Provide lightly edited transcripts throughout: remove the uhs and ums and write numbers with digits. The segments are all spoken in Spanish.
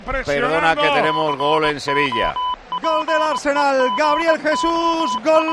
Perdona que tenemos gol en Sevilla. Gol del Arsenal, Gabriel Jesús, gol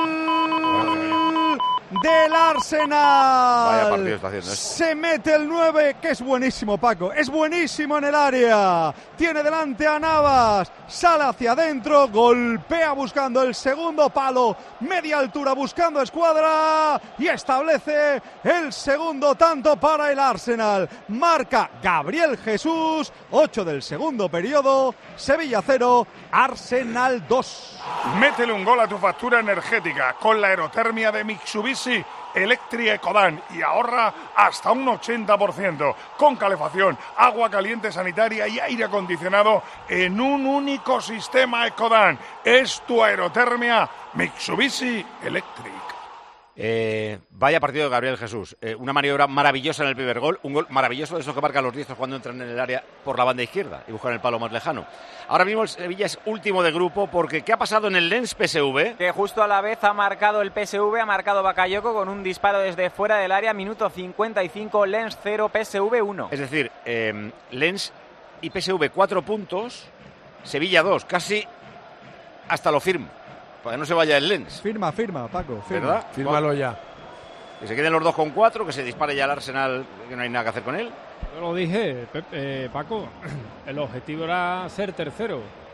del Arsenal. Vaya partido está haciendo esto. Se mete el 9, que es buenísimo, Paco, es buenísimo en el área. Tiene delante a Navas, sale hacia adentro, golpea buscando el segundo palo, media altura buscando escuadra y establece el segundo tanto para el Arsenal. Marca Gabriel Jesús, 8 del segundo periodo, Sevilla 0, Arsenal 2. Métele un gol a tu factura energética con la aerotermia de Mitsubishi Electric Ecodan y ahorra hasta un 80%, con calefacción, agua caliente sanitaria y aire acondicionado en un único sistema Ecodan. Es tu aerotermia Mitsubishi Electric. Vaya partido de Gabriel Jesús. Una maniobra maravillosa en el primer gol. Un gol maravilloso de esos que marcan los diestros cuando entran en el área por la banda izquierda y buscan el palo más lejano. Ahora mismo el Sevilla es último de grupo porque ¿qué ha pasado en el Lens PSV? Que justo a la vez ha marcado el PSV, ha marcado Bakayoko con un disparo desde fuera del área, minuto 55, Lens 0, PSV 1. Es decir, Lens y PSV 4 puntos, Sevilla 2, casi hasta lo firmo. Para que no se vaya el Lens. Firma, Paco, firma. ¿Verdad? Fírmalo ya. Que se queden los dos con 4, que se dispare ya el Arsenal, que no hay nada que hacer con él. Yo lo dije, Paco, el objetivo era ser tercero.